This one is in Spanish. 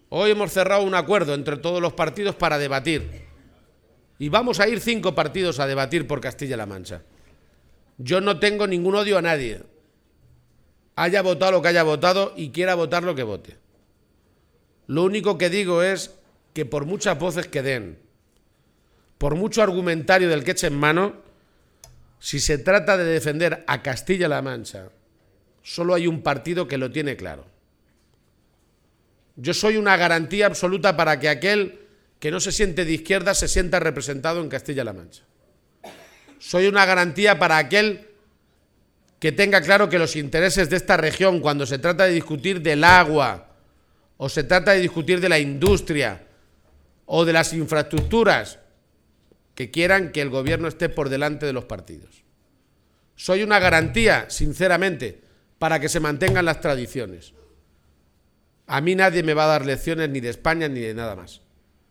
Hoy hemos cerrado un acuerdo entre todos los partidos para debatir. Y vamos a ir 5 partidos a debatir por Castilla-La Mancha. Yo no tengo ningún odio a nadie. Haya votado lo que haya votado y quiera votar lo que vote. Lo único que digo es que por muchas voces que den, por mucho argumentario del que echen mano, si se trata de defender a Castilla-La Mancha, solo hay un partido que lo tiene claro. Yo soy una garantía absoluta para que aquel que no se siente de izquierda se sienta representado en Castilla-La Mancha. Soy una garantía para aquel que tenga claro que los intereses de esta región, cuando se trata de discutir del agua, o se trata de discutir de la industria, o de las infraestructuras, que quieran que el gobierno esté por delante de los partidos. Soy una garantía, sinceramente, para que se mantengan las tradiciones. A mí nadie me va a dar lecciones ni de España ni de nada más.